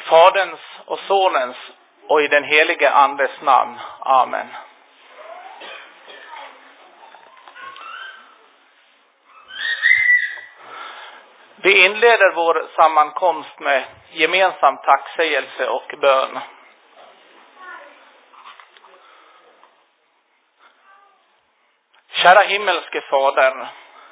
Faderns och Sonens och i den helige Andes namn. Amen. Vi inleder vår sammankomst med gemensam tacksägelse och bön. Kära himmelske Fader,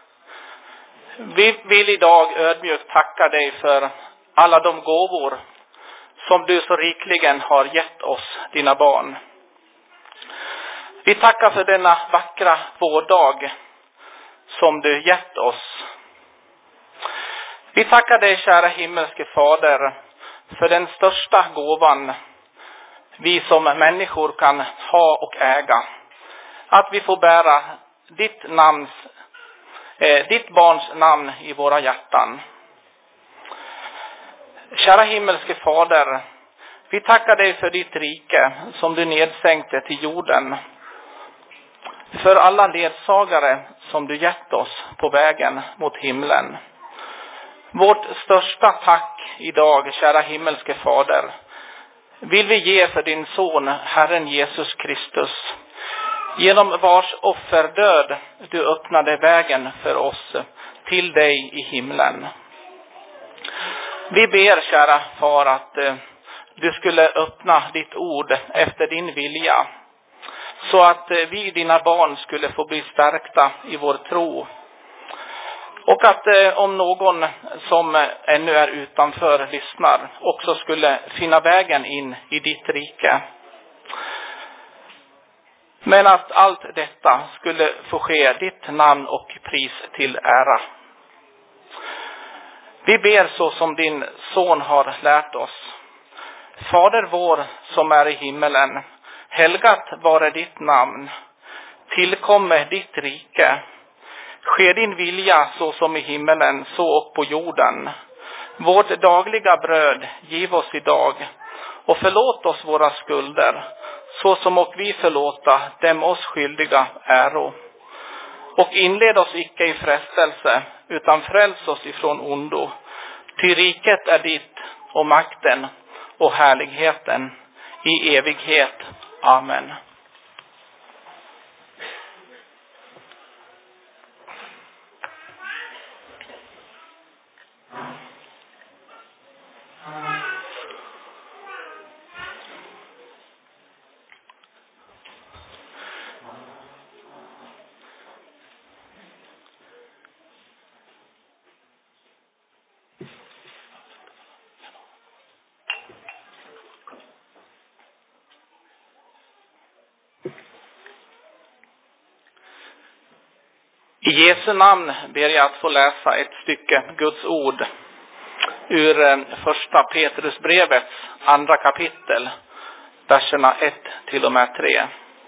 vi vill idag ödmjukt tacka dig för alla de gåvor som du så rikligen har gett oss, dina barn. Vi tackar för denna vackra vårdag som du gett oss. Vi tackar dig, kära himmelske Fader, för den största gåvan vi som människor kan ha och äga. Att vi får bära ditt barns namn i våra hjärtan. Kära himmelske Fader, vi tackar dig för ditt rike som du nedsänkte till jorden. För alla ledsagare som du gett oss på vägen mot himlen. Vårt största tack idag, kära himmelske Fader, vill vi ge för din son, Herren Jesus Kristus. Genom vars offerdöd du öppnade vägen för oss till dig i himlen. Vi ber, kära far, att du skulle öppna ditt ord efter din vilja. Så att vi, dina barn, skulle få bli stärkta i vår tro. Och att om någon som ännu är utanför lyssnar också skulle finna vägen in i ditt rike. Men att allt detta skulle få ske ditt namn och pris till ära. Vi ber så som din son har lärt oss. Fader vår som är i himmelen, helgat vare ditt namn. Tillkomme ditt rike. Ske din vilja så som i himmelen, så och på jorden. Vårt dagliga bröd giv oss idag. Och förlåt oss våra skulder, så som och vi förlåta dem oss skyldiga äro. Och inled oss icke i frestelse, utan fräls oss ifrån ondo. Ty riket är ditt, och makten och härligheten i evighet. Amen. I Jesu namn ber jag att få läsa ett stycke Guds ord ur första Petrusbrevets andra kapitel, verserna 1 till och med 3.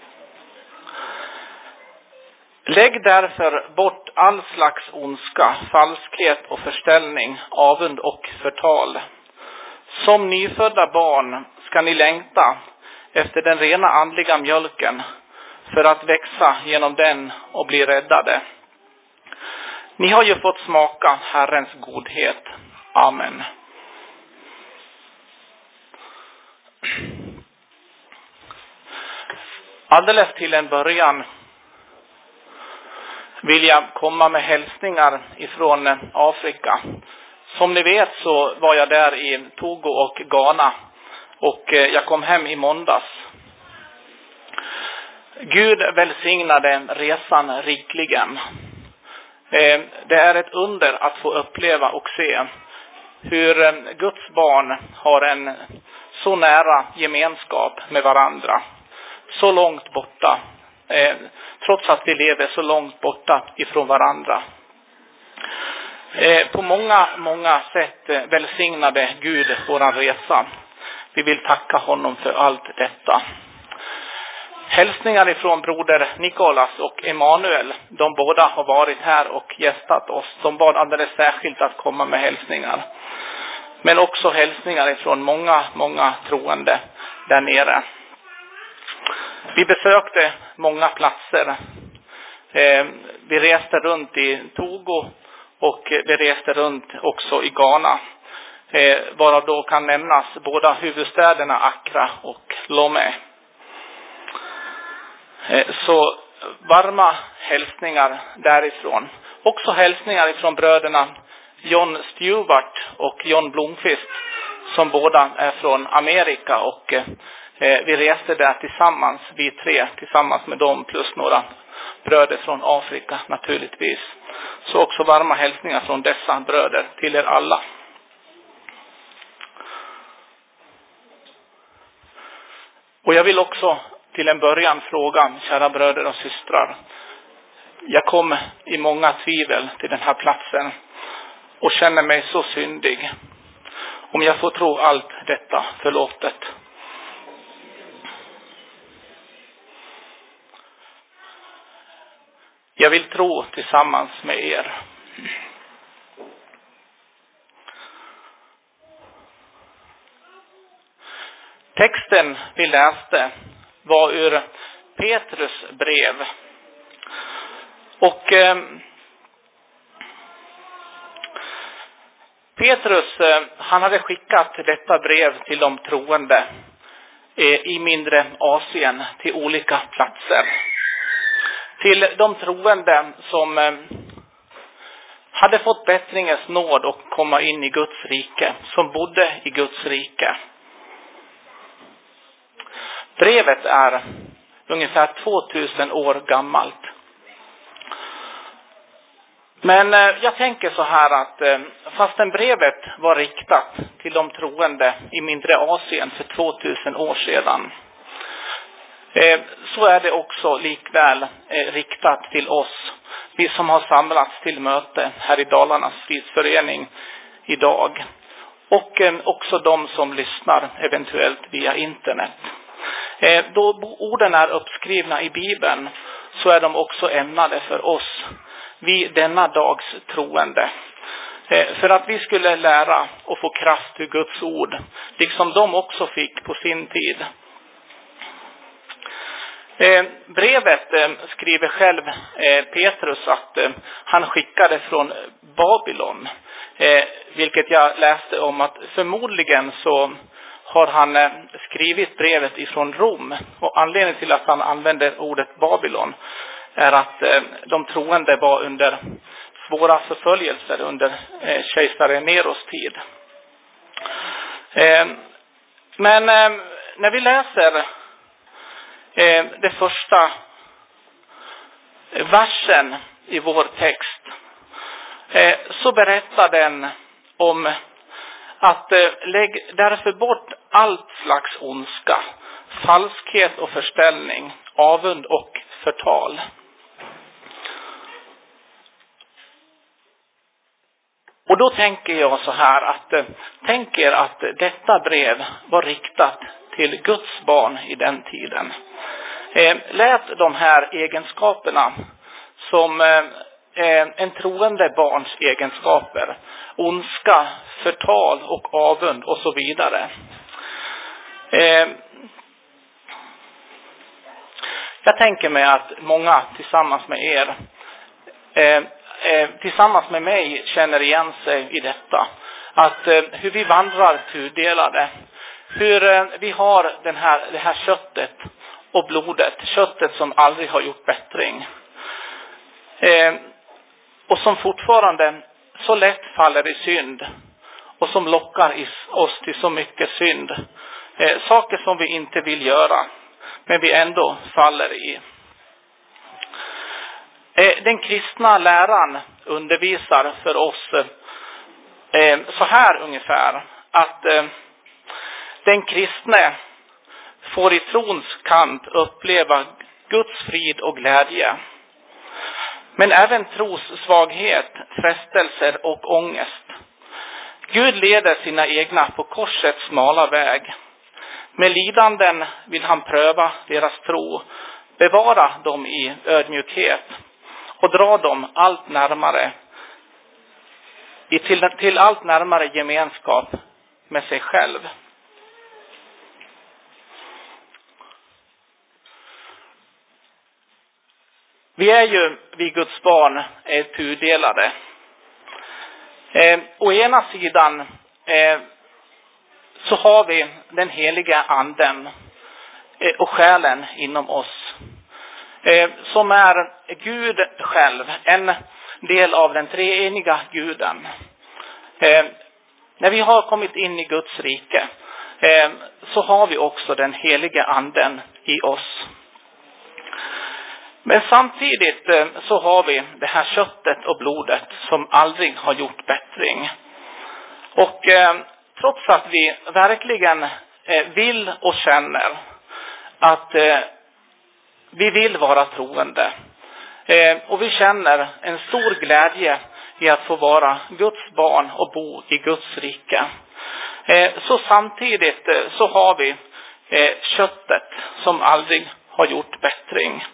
Lägg därför bort all slags ondska, falskhet och förställning, avund och förtal. Som nyfödda barn ska ni längta efter den rena andliga mjölken för att växa genom den och bli räddade. Ni har ju fått smaka Herrens godhet. Amen. Alldeles till en början vill jag komma med hälsningar ifrån Afrika. Som ni vet så var jag där i Togo och Ghana och jag kom hem i måndags. Gud välsignade resan rikligen. Det är ett under att få uppleva och se hur Guds barn har en så nära gemenskap med varandra. Så långt borta. Trots att vi lever så långt borta ifrån varandra. På många sätt välsignade Gud våran resa. Vi vill tacka honom för allt detta. Hälsningar ifrån broder Nikolas och Emanuel. De båda har varit här och gästat oss. De bad alldeles särskilt att komma med hälsningar. Men också hälsningar ifrån många troende där nere. Vi besökte många platser. Vi reste runt i Togo och vi reste runt också i Ghana. varav då kan nämnas båda huvudstäderna Accra och Lomé. Så varma hälsningar därifrån. Också hälsningar ifrån bröderna John Stewart och John Blomqvist, som båda är från Amerika, och vi reste där tillsammans, vi tre tillsammans med dem plus några bröder från Afrika naturligtvis. Så också varma hälsningar från dessa bröder till er alla. Och jag vill också till en början fråga, kära bröder och systrar. Jag kom i många tvivel till den här platsen och känner mig så syndig. Om jag får tro allt detta förlåtet. Jag vill tro tillsammans med er. Texten vi läste var ur Petrus brev. Och Petrus, han hade skickat detta brev till de troende i mindre Asien, till olika platser. Till de troende som hade fått bättringens nåd och komma in i Guds rike, som bodde i Guds rike. Brevet är ungefär 2000 år gammalt. Men jag tänker så här att fastän brevet var riktat till de troende i mindre Asien för 2000 år sedan, så är det också likväl riktat till oss, vi som har samlats till möte här i Dalarnas Fridsförening idag. Och också de som lyssnar eventuellt via internet. Då orden är uppskrivna i Bibeln, så är de också ämnade för oss, vi denna dags troende. För att vi skulle lära och få kraft ur Guds ord, liksom de också fick på sin tid. Brevet skriver själv Petrus att han skickade från Babylon. Vilket jag läste om att förmodligen så har han skrivit brevet ifrån Rom. Och anledningen till att han använder ordet Babylon är att de troende var under svåra förföljelser under kejsare Neros tid. Men när vi läser det första versen i vår text, så berättar den om att lägg därför bort allt slags ondska, falskhet och förställning, avund och förtal. Och då tänker jag så här att tänk er att detta brev var riktat till Guds barn i den tiden. Lät de här egenskaperna som en troende barns egenskaper, ondska, förtal och avund och så vidare. Jag tänker mig att många tillsammans med er, tillsammans med mig, känner igen sig i detta. Att hur vi vandrar tudelade, hur vi har det här köttet och blodet, köttet som aldrig har gjort bättring. Och som fortfarande så lätt faller i synd. Och som lockar oss till så mycket synd. Saker som vi inte vill göra, men vi ändå faller i. Den kristna läran undervisar för oss så här ungefär. Att den kristne får i trons kamp uppleva Guds frid och glädje. Men även trossvaghet, frestelser och ångest. Gud leder sina egna på korsets smala väg. Med lidanden vill han pröva deras tro, bevara dem i ödmjukhet och dra dem allt närmare till allt närmare gemenskap med sig själv. Vi är ju, vi Guds barn, tudelade. Å ena sidan så har vi den heliga anden och själen inom oss. Som är Gud själv, en del av den treeniga guden. När vi har kommit in i Guds rike så har vi också den heliga anden i oss. Men samtidigt så har vi det här köttet och blodet som aldrig har gjort bättring. Och trots att vi verkligen vill och känner att vi vill vara troende. Och vi känner en stor glädje i att få vara Guds barn och bo i Guds rike. Så samtidigt så har vi köttet som aldrig har gjort bättring.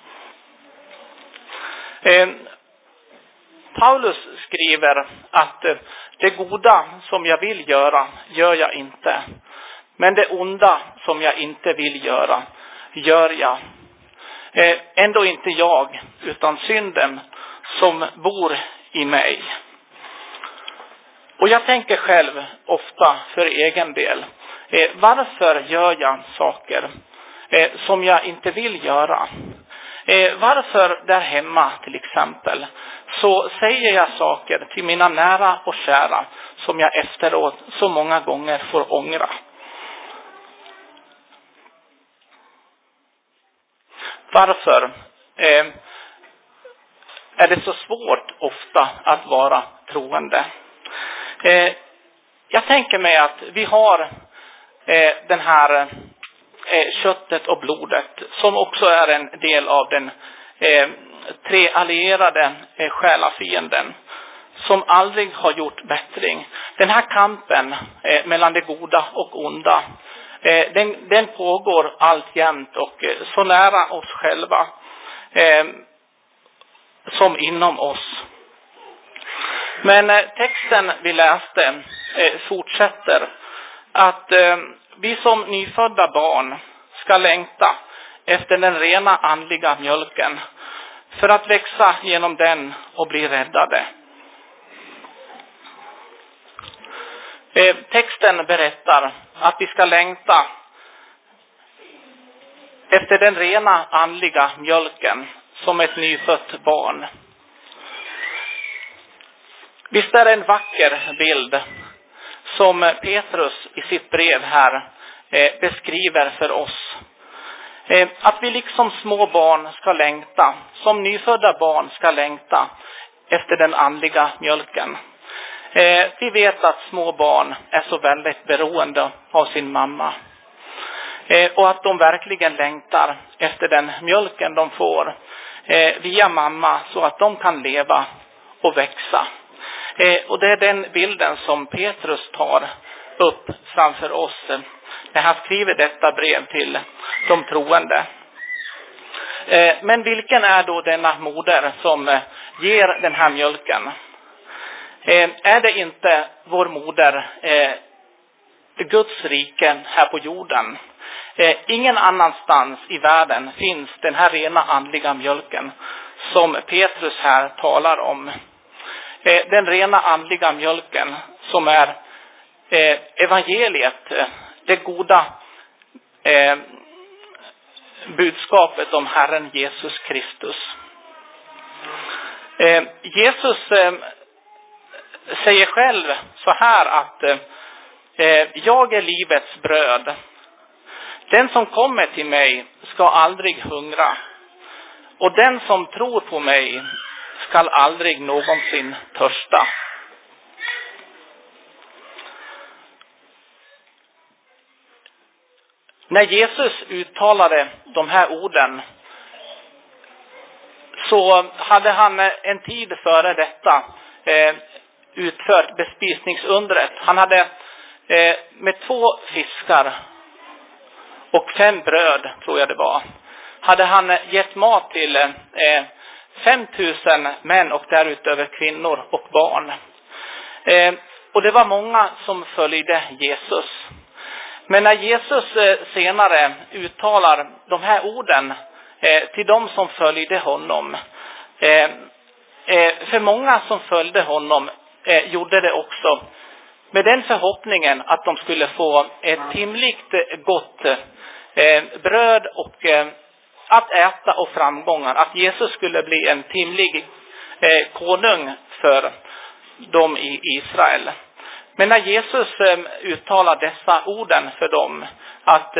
Paulus skriver att det goda som jag vill göra, gör jag inte. Men det onda som jag inte vill göra, gör jag. Ändå inte jag, utan synden som bor i mig. Och jag tänker själv ofta för egen del. Varför gör jag saker som jag inte vill göra? Varför där hemma till exempel så säger jag saker till mina nära och kära som jag efteråt så många gånger får ångra? Varför är det så svårt ofta att vara troende? Jag tänker mig att vi har den här köttet och blodet som också är en del av den treallierade själafienden som aldrig har gjort bättring. Den här kampen mellan det goda och onda, den pågår alltjämt och så nära oss själva som inom oss. Men texten vi läste fortsätter att vi som nyfödda barn ska längta efter den rena andliga mjölken för att växa genom den och bli räddade. Texten berättar att vi ska längta efter den rena andliga mjölken som ett nyfött barn. Visst är det en vacker bild som Petrus i sitt brev här beskriver för oss. Att vi liksom små barn ska längta, som nyfödda barn ska längta efter den andliga mjölken. Vi vet att små barn är så väldigt beroende av sin mamma. Och att de verkligen längtar efter den mjölken de får via mamma så att de kan leva och växa. Och det är den bilden som Petrus tar upp framför oss när han skriver detta brev till de troende. Men vilken är då denna moder som ger den här mjölken? Är det inte vår moder Guds rike här på jorden? Ingen annanstans i världen finns den här rena andliga mjölken som Petrus här talar om. Den rena andliga mjölken som är evangeliet, det goda budskapet om Herren Jesus Kristus. Jesus säger själv så här att jag är livets bröd. Den som kommer till mig ska aldrig hungra. Och den som tror på mig ska aldrig någonsin törsta. När Jesus uttalade de här orden så hade han en tid före detta utfört bespisningsundret. Han hade med 2 fiskar och 5 bröd, tror jag det var, hade han gett mat till 5000 män och därutöver kvinnor och barn. Och det var många som följde Jesus. Men när Jesus senare uttalar de här orden till de som följde honom, för många som följde honom gjorde det också med den förhoppningen att de skulle få ett himligt gott bröd och att äta och framgångar. Att Jesus skulle bli en himlig konung för dem i Israel. Men när Jesus uttalar dessa orden för dem, att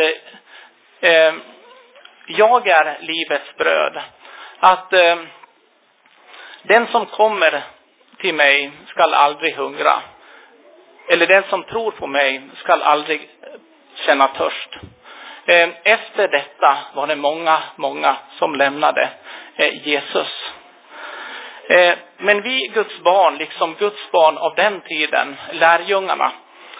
jag är livets bröd, att den som kommer till mig skall aldrig hungra, eller den som tror på mig skall aldrig känna törst. Efter detta var det många som lämnade Jesus. Men vi Guds barn, liksom Guds barn av den tiden, lärjungarna,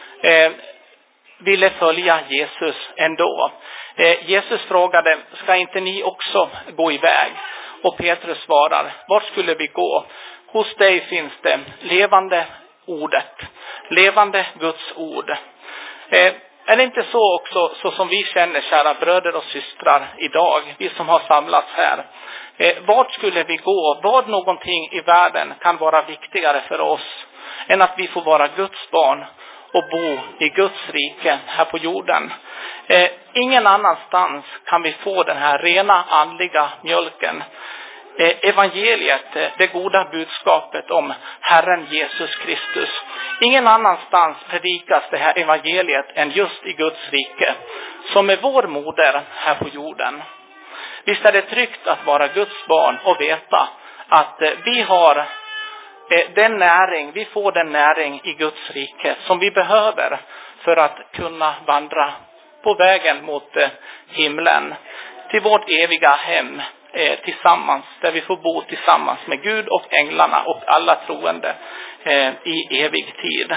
ville följa Jesus ändå. Jesus frågade, ska inte ni också gå iväg? Och Petrus svarar, vart skulle vi gå? Hos dig finns det levande ordet, levande Guds ord. Är det inte så också, så som vi känner, kära bröder och systrar idag, vi som har samlats här? Vart skulle vi gå? Vad någonting i världen kan vara viktigare för oss än att vi får vara Guds barn och bo i Guds rike här på jorden? Ingen annanstans kan vi få den här rena andliga mjölken. Evangeliet, det goda budskapet om Herren Jesus Kristus. Ingen annanstans predikas det här evangeliet än just i Guds rike, som är vår moder här på jorden. Visst är det tryggt att vara Guds barn och veta att vi har den näring, vi får den näring i Guds rike som vi behöver för att kunna vandra på vägen mot himlen, till vårt eviga hem tillsammans, där vi får bo tillsammans med Gud och änglarna och alla troende i evig tid.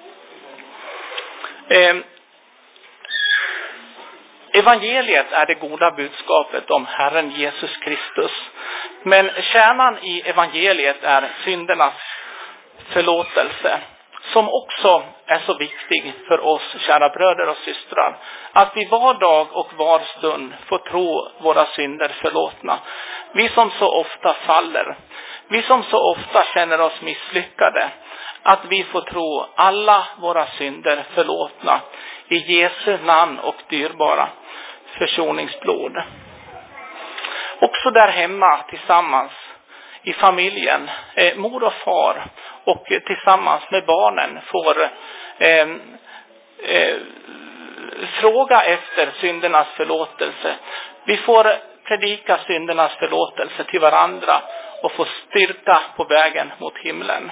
Evangeliet är det goda budskapet om Herren Jesus Kristus. Men kärnan i evangeliet är syndernas förlåtelse, som också är så viktig för oss, kära bröder och systrar. Att vi var dag och var stund får tro våra synder förlåtna. Vi som så ofta faller, vi som så ofta känner oss misslyckade, att vi får tro alla våra synder förlåtna i Jesu namn och dyrbara försoningsblod. Också där hemma tillsammans i familjen, mor och far, och tillsammans med barnen får fråga efter syndernas förlåtelse. Vi får predika syndernas förlåtelse till varandra och få styrka på vägen mot himlen.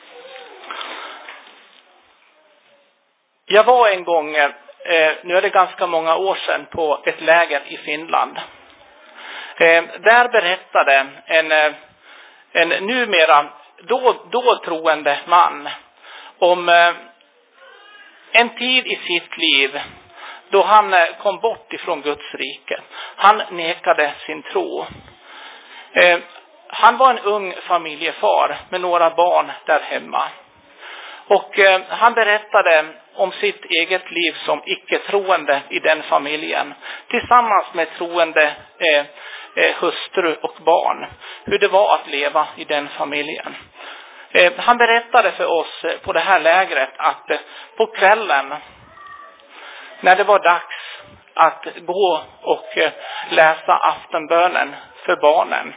Jag var en gång, nu är det ganska många år sedan, på ett läger i Finland. Där berättade en numera då troende man om en tid i sitt liv då han kom bort ifrån Guds rike. Han nekade sin tro. Han var en ung familjefar med några barn där hemma. Och han berättade om sitt eget liv som icke-troende i den familjen, tillsammans med troende hustru och barn, hur det var att leva i den familjen. Han berättade för oss på det här lägret att på kvällen, när det var dags att gå och läsa aftonbönen för barnen,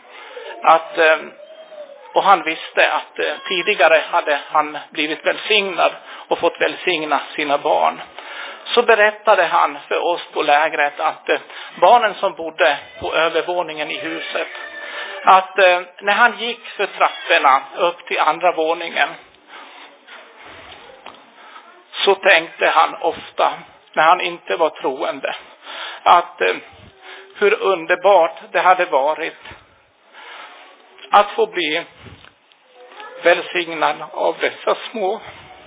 och han visste att tidigare hade han blivit välsignad och fått välsigna sina barn, så berättade han för oss på lägret att barnen som bodde på övervåningen i huset, att när han gick för trapporna upp till andra våningen, så tänkte han ofta, när han inte var troende, att hur underbart det hade varit att få bli välsignad av dessa små.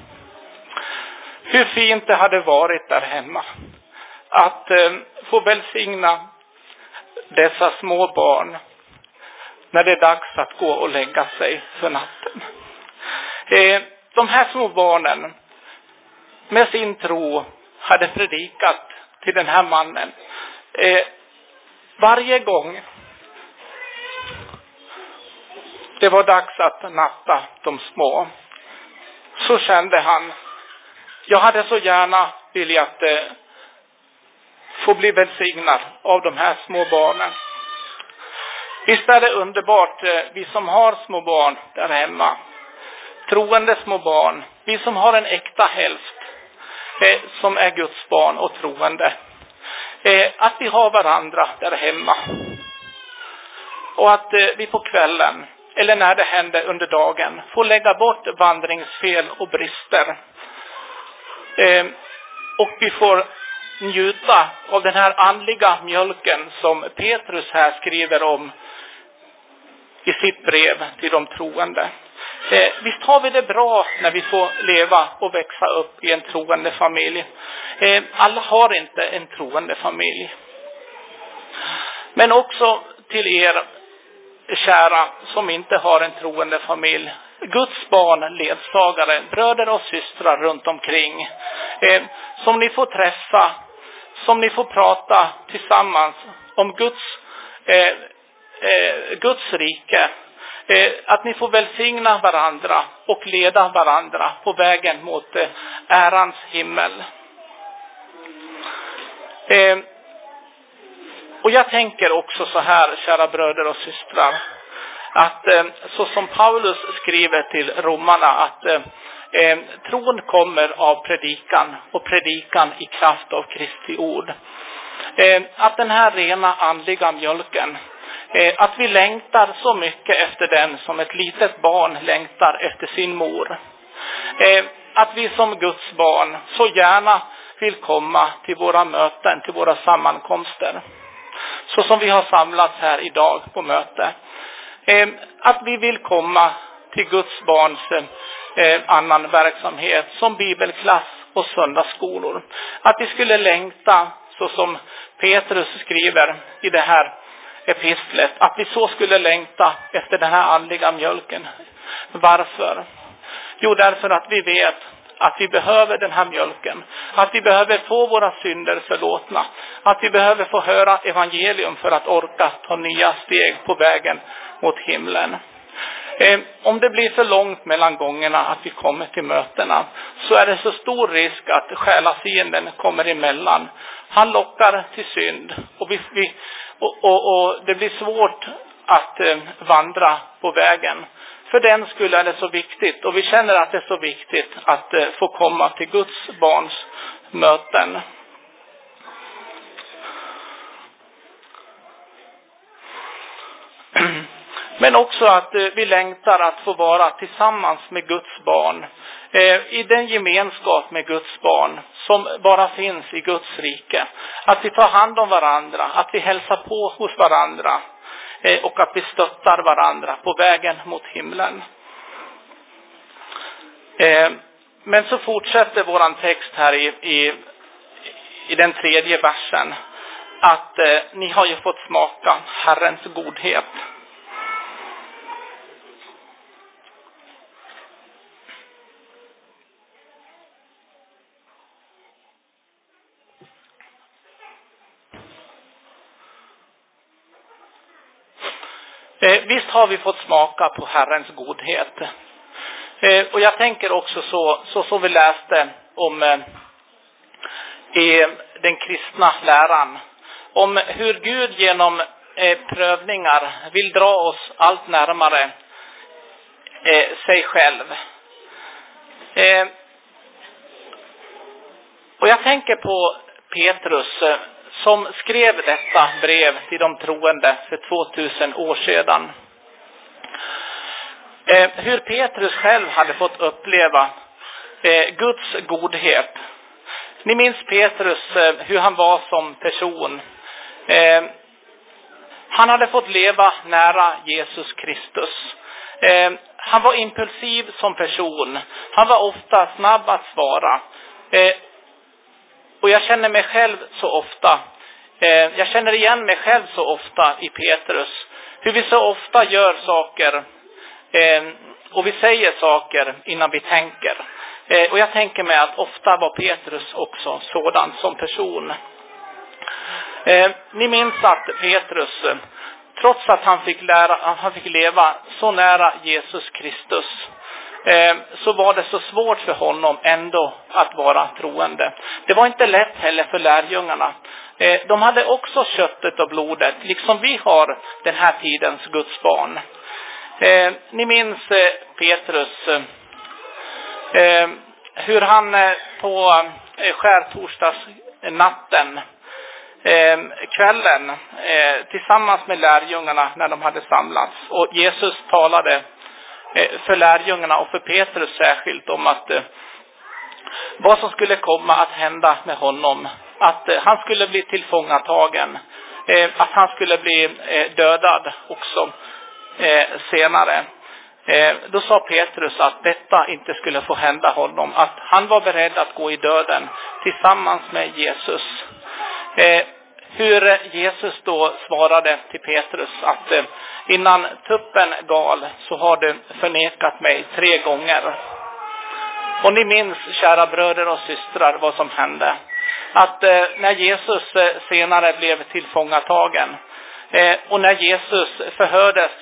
Hur fint det hade varit där hemma att få välsigna dessa små barn när det är dags att gå och lägga sig för natten. De här små barnen med sin tro hade predikat till den här mannen. Varje gång det var dags att natta de små, så kände han Jag hade så gärna velat få bli välsignad av de här små barnen. Visst är det underbart, vi som har små barn där hemma. Troende små barn. Vi som har en äkta hälft som är Guds barn och troende. Att vi har varandra där hemma. Och att vi på kvällen, eller när det händer under dagen, får lägga bort vandringsfel och brister. Och vi får njuta av den här andliga mjölken som Petrus här skriver om i sitt brev till de troende. Visst har vi det bra när vi får leva och växa upp i en troende familj. Alla har inte en troende familj. Men också till er kära som inte har en troende familj. Guds barn, ledsagare, bröder och systrar runt omkring. Som ni får träffa, som ni får prata tillsammans om Guds rike. Att ni får välsigna varandra och leda varandra på vägen mot ärans himmel. Och jag tänker också så här, kära bröder och systrar, att så som Paulus skriver till romarna, att tron kommer av predikan och predikan i kraft av Kristi ord. Att den här rena andliga mjölken, att vi längtar så mycket efter den som ett litet barn längtar efter sin mor. Att vi som Guds barn så gärna vill komma till våra möten, till våra sammankomster. Så som vi har samlats här idag på möte. Att vi vill komma till Guds barns annan verksamhet som bibelklass och söndagsskolor. Att vi skulle längta, så som Petrus skriver i det här epistlet, att vi så skulle längta efter den här andliga mjölken. Varför? Jo, därför att vi vet att vi behöver den här mjölken. Att vi behöver få våra synder förlåtna. Att vi behöver få höra evangelium för att orka ta nya steg på vägen mot himlen. Om det blir för långt mellan gångerna att vi kommer till mötena, så är det så stor risk att själafienden kommer emellan. Han lockar till synd och det blir svårt att vandra på vägen. För den skulle är det så viktigt, och vi känner att det är så viktigt att få komma till Guds barns möten. Men också att vi längtar att få vara tillsammans med Guds barn. I den gemenskap med Guds barn som bara finns i Guds rike. Att vi tar hand om varandra, att vi hälsar på hos varandra. Och att vi stöttar varandra på vägen mot himlen. Men så fortsätter våran text här i den 3:e versen. Att ni har ju fått smaka Herrens godhet. Visst har vi fått smaka på Herrens godhet. Och jag tänker också så vi läste om i den kristna läran. Om hur Gud genom prövningar vill dra oss allt närmare sig själv. Och jag tänker på Petrus som skrev detta brev till de troende för 2000 år sedan. Hur Petrus själv hade fått uppleva Guds godhet. Ni minns Petrus, hur han var som person. Han hade fått leva nära Jesus Kristus. Han var impulsiv som person. Han var ofta snabb att svara. Och jag känner mig själv så ofta. Jag känner igen mig själv så ofta i Petrus. Hur vi så ofta gör saker. Och vi säger saker innan vi tänker. Och jag tänker mig att ofta var Petrus också sådan som person. Ni minns att Petrus, trots att han fick leva så nära Jesus Kristus, så var det så svårt för honom ändå att vara troende. Det var inte lätt heller för lärjungarna. De hade också köttet och blodet, liksom vi har den här tidens Guds barn. Ni minns Petrus, hur han på skärtorsdagsnatten, kvällen, tillsammans med lärjungarna när de hade samlats. Och Jesus talade för lärjungarna och för Petrus särskilt om att vad som skulle komma att hända med honom. Att han skulle bli tillfångatagen. Att han skulle bli dödad också senare. Då sa Petrus att detta inte skulle få hända honom. Att han var beredd att gå i döden tillsammans med Jesus. Hur Jesus då svarade till Petrus att innan tuppen gal så har du förnekat mig 3 gånger. Och ni minns, kära bröder och systrar, vad som hände. Att när Jesus senare blev tillfångatagen och när Jesus förhördes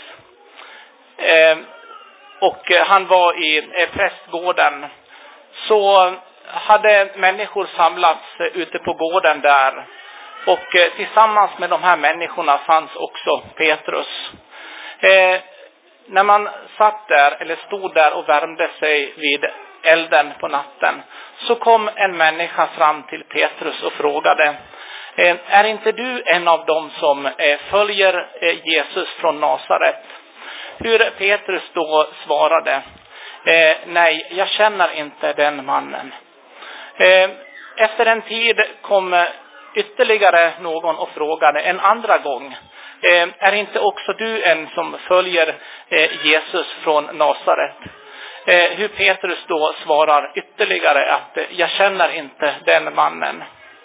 och han var i prästgården, så hade människor samlats ute på gården där. Och tillsammans med de här människorna fanns också Petrus. När man satt där eller stod där och värmde sig vid elden på natten, så kom en människa fram till Petrus och frågade: är inte du en av dem som följer Jesus från Nasaret? Hur Petrus då svarade: nej, jag känner inte den mannen. Efter en tid kom ytterligare någon och frågade en andra gång: är inte också du en som följer Jesus från Nasaret? Hur Petrus då svarar ytterligare att jag känner inte den mannen.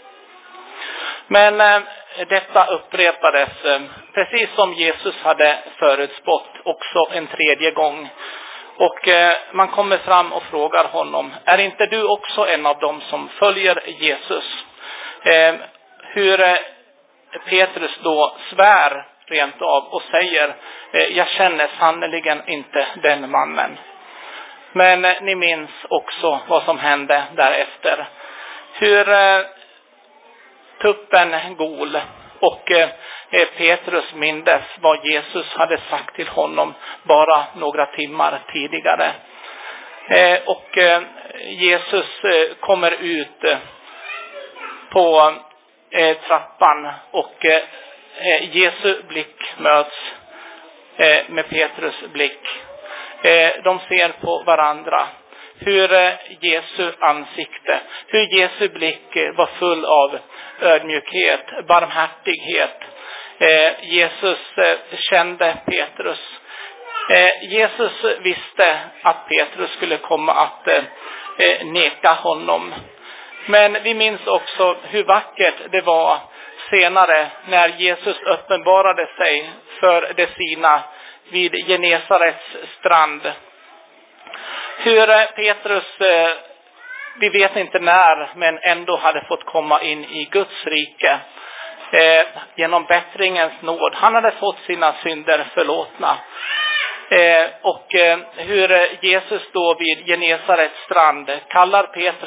Men detta upprepades precis som Jesus hade förutspått också en 3:e gång. Och man kommer fram och frågar honom: är inte du också en av dem som följer Jesus? Hur Petrus då svär rent av och säger: jag känner sannoliken inte den mannen. Men ni minns också vad som hände därefter. Hur tuppen gol och Petrus mindes vad Jesus hade sagt till honom bara några timmar tidigare. Och Jesus kommer ut på trappan och Jesu blick möts med Petrus blick. De ser på varandra. Hur Jesu ansikte, hur Jesu blick var full av ödmjukhet, barmhärtighet. Jesus kände Petrus. Jesus visste att Petrus skulle komma att neka honom. Men vi minns också hur vackert det var senare när Jesus uppenbarade sig för de sina vid Genesarets strand. Hur Petrus, vi vet inte när, men ändå hade fått komma in i Guds rike genom bättringens nåd. Han hade fått sina synder förlåtna. Och hur Jesus då vid Genesarets strand kallar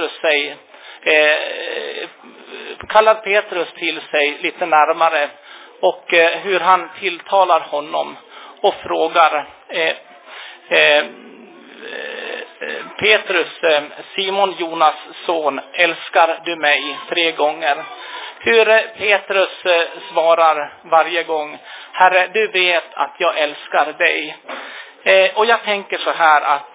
Petrus till sig lite närmare, och hur han tilltalar honom och frågar: Petrus, Simon Jonas son, älskar du mig 3 gånger? Hur Petrus svarar varje gång: Herre, du vet att jag älskar dig. Och jag tänker så här att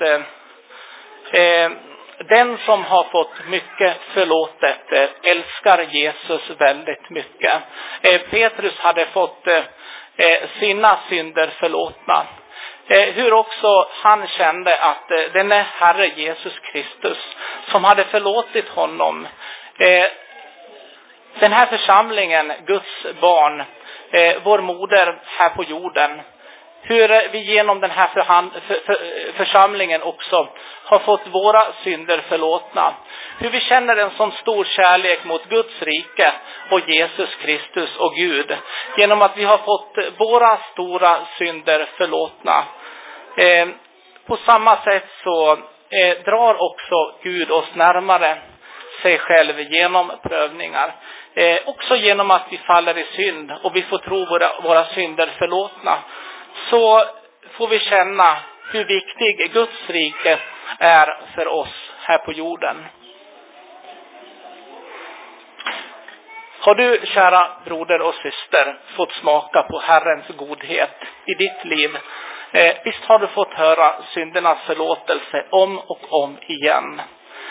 den som har fått mycket förlåtet älskar Jesus väldigt mycket. Petrus hade fått sina synder förlåtna. Hur också han kände att den är Herre Jesus Kristus som hade förlåtit honom. Den här församlingen, Guds barn, vår moder här på jorden. Hur vi genom den här församlingen också har fått våra synder förlåtna. Hur vi känner en sån stor kärlek mot Guds rike och Jesus Kristus och Gud. Genom att vi har fått våra stora synder förlåtna. på samma sätt så drar också Gud oss närmare sig själv genom prövningar. Också genom att vi faller i synd och vi får tro våra synder förlåtna, så får vi känna hur viktig Guds rike är för oss här på jorden. Har du, kära broder och syster, fått smaka på Herrens godhet i ditt liv? Visst har du fått höra syndernas förlåtelse om och om igen.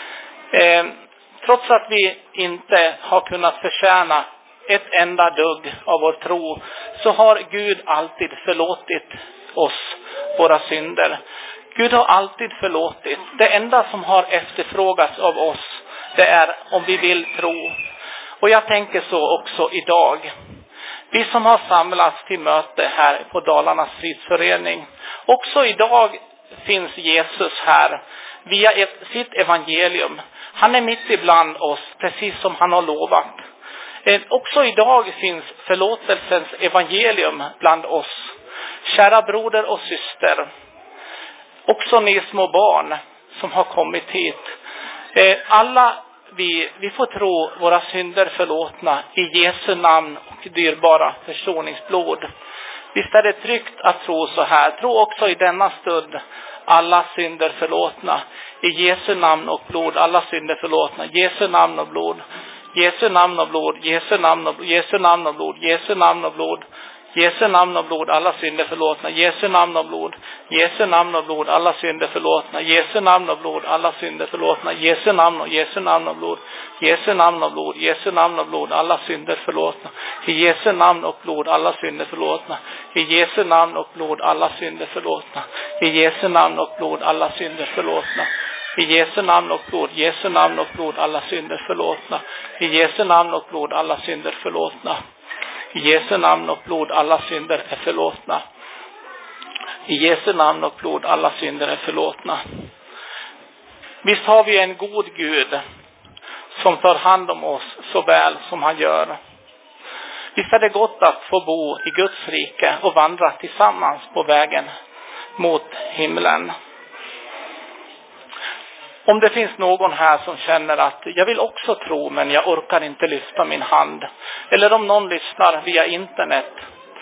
Trots att vi inte har kunnat förtjäna ett enda dugg av vår tro, så har Gud alltid förlåtit oss våra synder. Gud har alltid förlåtit. Det enda som har efterfrågats av oss, det är om vi vill tro. Och jag tänker så också idag. Vi som har samlats till möte här på Dalarnas fridsförening. Också idag finns Jesus här via sitt evangelium. Han är mitt ibland oss, precis som han har lovat. Också idag finns förlåtelsens evangelium bland oss. Kära broder och syster. Också ni små barn som har kommit hit. Alla vi får tro våra synder förlåtna i Jesu namn och dyrbara försoningsblod. Visst är det tryggt att tro så här. Tro också i denna stund alla synder förlåtna. I Jesu namn och blod, alla synder förlåtna. Jesu namn och blod. Jesu namn och blod. Jesu namn och blod. Jesu namn och blod. Jesu namn och blod. Jesu namn och blod, alla synder förlåtna. Jesu namn och blod. Jesu namn och blod, alla synder förlåtna. Jesu namn och blod, alla synder förlåtna. Jesu namn och blod. Jesu namn och blod. Jesu namn och blod, alla synder förlåtna. I Jesu namn och blod, alla synder förlåtna. I Jesu namn och blod, alla synder förlåtna. I Jesu namn och blod, alla synder förlåtna. I Jesu namn och blod, Jesu namn och blod, alla synder förlåtna. I Jesu namn och blod, alla synder förlåtna. I Jesu namn och blod, alla synder är förlåtna. I Jesu namn och blod, alla synder är förlåtna. Visst har vi en god Gud som tar hand om oss så väl som han gör. Visst är det gott att få bo i Guds rike och vandra tillsammans på vägen mot himlen. Om det finns någon här som känner att jag vill också tro men jag orkar inte lyfta min hand. Eller om någon lyssnar via internet,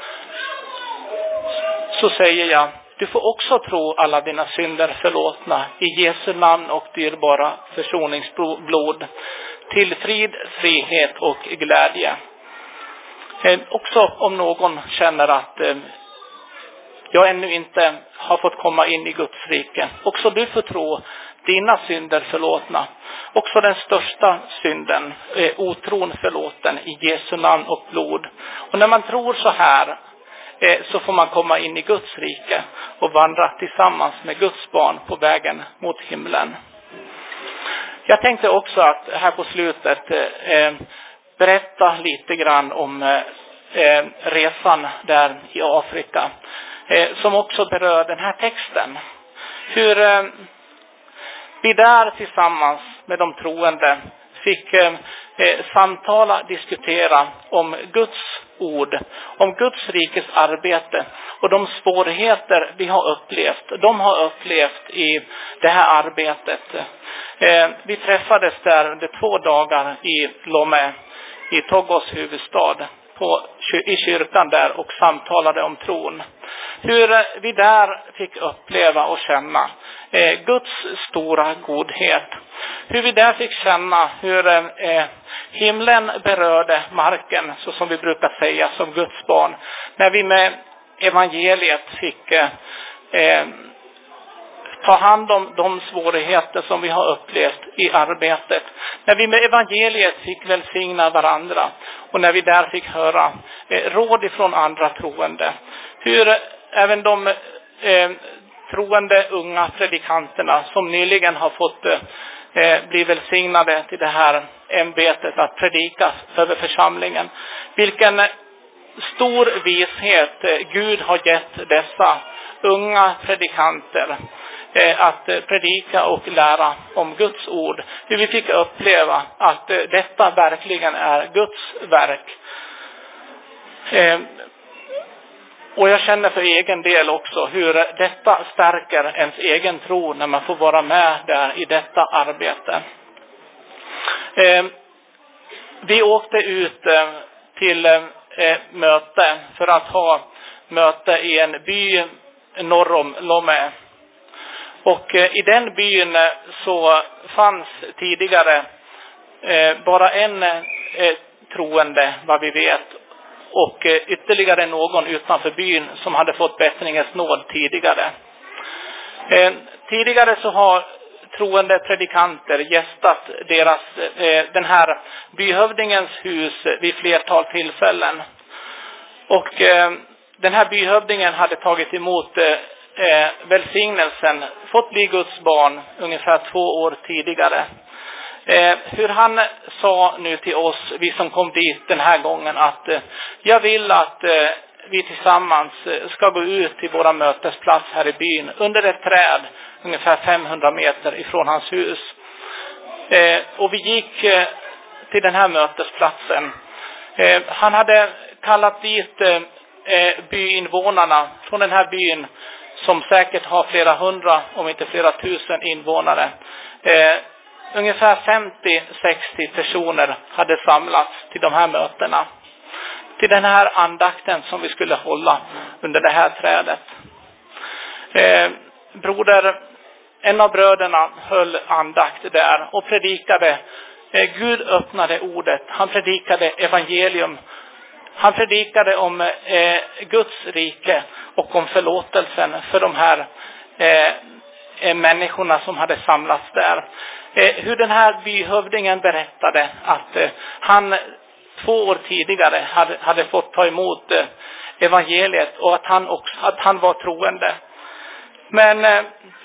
så säger jag, du får också tro alla dina synder förlåtna i Jesu namn och dyrbara försoningsblod. Till frid, frihet och glädje. Också om någon känner att jag ännu inte har fått komma in i Guds rike. Också du får tro dina synder förlåtna. Också den största synden är otron förlåten i Jesu namn och blod. Och när man tror så här så får man komma in i Guds rike och vandra tillsammans med Guds barn på vägen mot himlen. Jag tänkte också att här på slutet berätta lite grann om resan där i Afrika. Som också berör den här texten. Hur vi där tillsammans med de troende fick samtala, diskutera om Guds ord, om Guds rikes arbete och de svårigheter vi har upplevt. De har upplevt i det här arbetet. Vi träffades där under 2 dagar i Lomé, i Togos huvudstad, i kyrkan där och samtalade om tron. Hur vi där fick uppleva och känna Guds stora godhet. Hur vi där fick känna hur himlen berörde marken, så som vi brukar säga som Guds barn. När vi med evangeliet fick ta hand om de svårigheter som vi har upplevt i arbetet. När vi med evangeliet fick välsigna varandra. Och när vi där fick höra råd ifrån andra troende. Hur även de troende unga predikanterna som nyligen har fått bli välsignade till det här ämbetet att predika över församlingen. Vilken stor vishet Gud har gett dessa unga predikanter att predika och lära om Guds ord. Hur vi fick uppleva att detta verkligen är Guds verk. Och jag känner för egen del också hur detta stärker ens egen tro när man får vara med där i detta arbete. Vi åkte ut till möte för att ha möte i en by norr om Lomé. Och i den byn så fanns tidigare bara en troende, vad vi vet. Och ytterligare någon utanför byn som hade fått bättringens nåd tidigare. Tidigare så har troende predikanter gästat den här byhövdingens hus vid flertal tillfällen. Och den här byhövdingen hade tagit emot välsignelsen, fått bli Guds barn ungefär 2 år tidigare. Hur han sa nu till oss, vi som kom dit den här gången, att jag vill att vi tillsammans ska gå ut till våra mötesplats här i byn under ett träd ungefär 500 meter ifrån hans hus. Och vi gick till den här mötesplatsen. Han hade kallat dit byinvånarna från den här byn, som säkert har flera hundra, om inte flera tusen invånare. Ungefär 50-60 personer hade samlats till de här mötena. Till den här andakten som vi skulle hålla under det här trädet. En av bröderna höll andakt där och predikade. Gud öppnade ordet. Han predikade evangelium. Han predikade om Guds rike och om förlåtelsen för de här människorna som hade samlats där. Hur den här byhövdingen berättade att han 2 år tidigare hade fått ta emot evangeliet och att han var troende. Men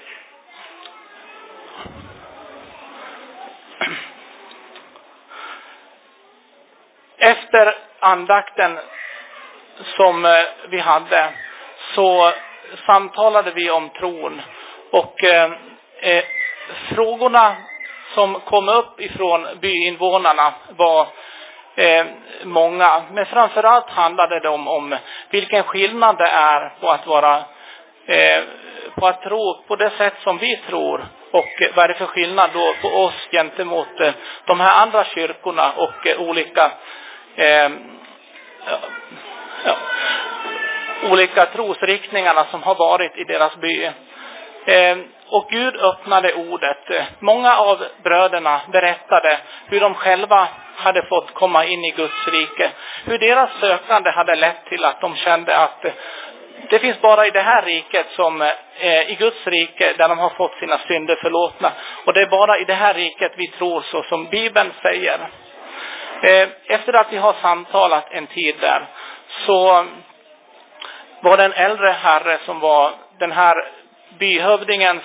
efter andakten som vi hade så samtalade vi om tron, och frågorna som kom upp ifrån byinvånarna var många, men framförallt handlade det om vilken skillnad det är på att tro på det sätt som vi tror, och vad är det för skillnad då på oss gentemot de här andra kyrkorna och olika trosriktningarna som har varit i deras by. Och Gud öppnade ordet. Många av bröderna berättade hur de själva hade fått komma in i Guds rike. Hur deras sökande hade lett till att de kände att det finns bara i det här riket i Guds rike där de har fått sina synder förlåtna. Och det är bara i det här riket vi tror så som Bibeln säger. Efter att vi har samtalat en tid där så var det en äldre herre som var den här byhövdingens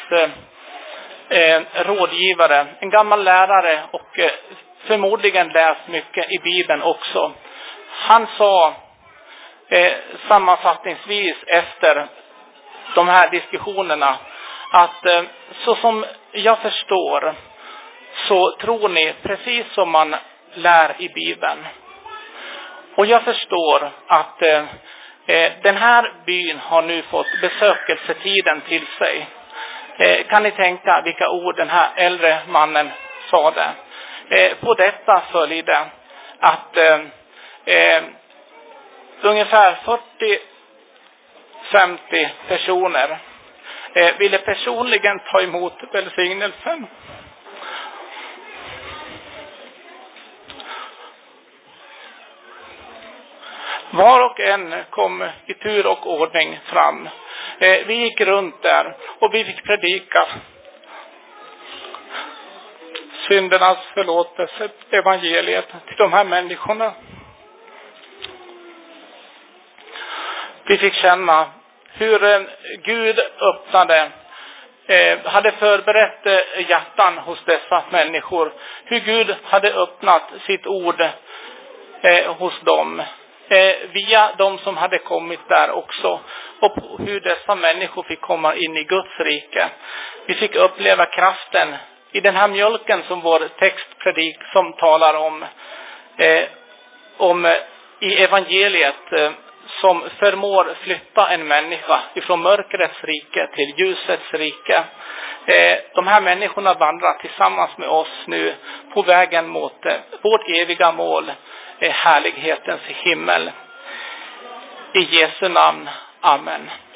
rådgivare, en gammal lärare och förmodligen läst mycket i Bibeln också. Han sa sammanfattningsvis efter de här diskussionerna att så som jag förstår så tror ni precis som man lär i Bibeln. Och jag förstår att den här byn har nu fått besökelsetiden till sig. Kan ni tänka vilka ord den här äldre mannen sade? På detta följde att ungefär 40-50 personer ville personligen ta emot välsignelsen. Var och en kom i tur och ordning fram. Vi gick runt där och vi fick predika syndernas förlåtelse, evangeliet till de här människorna. Vi fick känna hur Gud hade förberett hjärtan hos dessa människor. Hur Gud hade öppnat sitt ord hos dem. Via de som hade kommit där också, och hur dessa människor fick komma in i Guds rike. Vi fick uppleva kraften i den här mjölken som vår textpredik som talar om i evangeliet som förmår flytta en människa ifrån mörkrets rike till ljusets rike. De här människorna vandrar tillsammans med oss nu på vägen mot vårt eviga mål, härlighetens himmel. I Jesu namn. Amen.